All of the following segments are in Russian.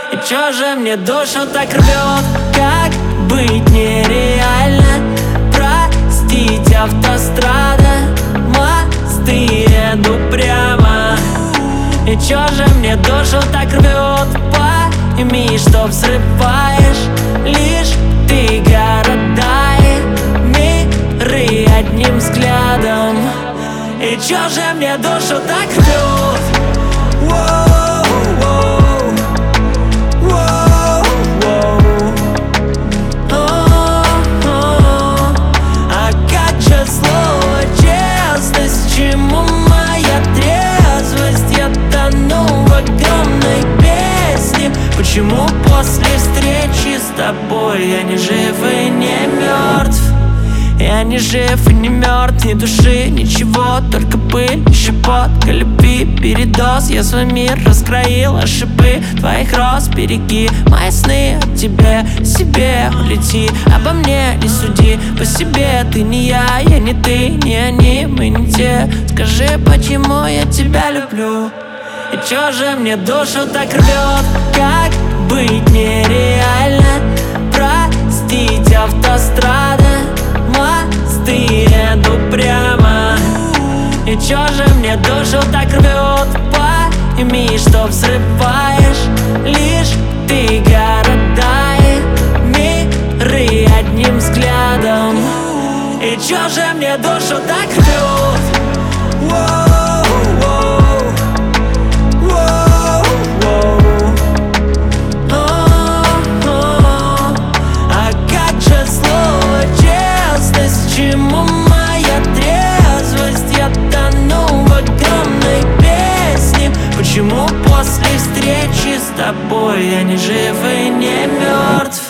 И чё же мне душу так рвет? Как быть нереально? Простить, автострада, мосты еду прямо. И чё же мне душу так рвет? Пойми, что взрываешь лишь ты города и миры одним взглядом. И чё же мне душу так рвет? А как же слово честность? Чему моя трезвость? Я тону в огромной песне. Почему после встречи с тобой я не жив и не мертв? Я не жив и не мертв, ни души, ничего, только пыль и щепотка любви, передоз. Я свой мир раскроил, а шипы твоих роз береги. Мои сны о тебе, себе улети, обо мне не суди. По себе ты не я не ты, не они, мы не те. Скажи, почему я тебя люблю? И чё же мне душу так рвет? Как быть нереально? Простить, автострада, мосты еду прямо. И чё же мне душу так рвет? Пойми, что взрываешь лишь ты города и миры одним взглядом. И чё же мне душу так рвет? Чему моя трезвость? Я тону в огромной песне. Почему после встречи с тобой я не жив и не мертв?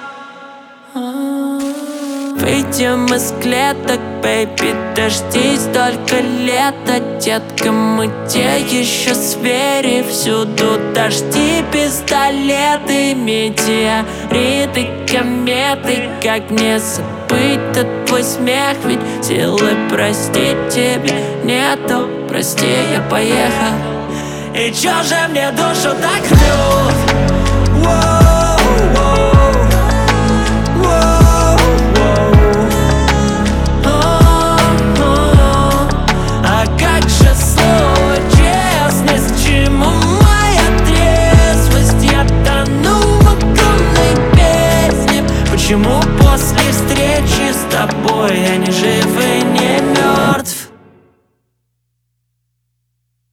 Выйдем из клеток, бэйби, дождись только лето. Детка, мы те еще звери, всюду дожди, пистолеты, метеориты, кометы. Как мне забыть этот твой смех? Ведь силы простить тебе нету. Прости, я поехал. И чё же мне душу так рвет?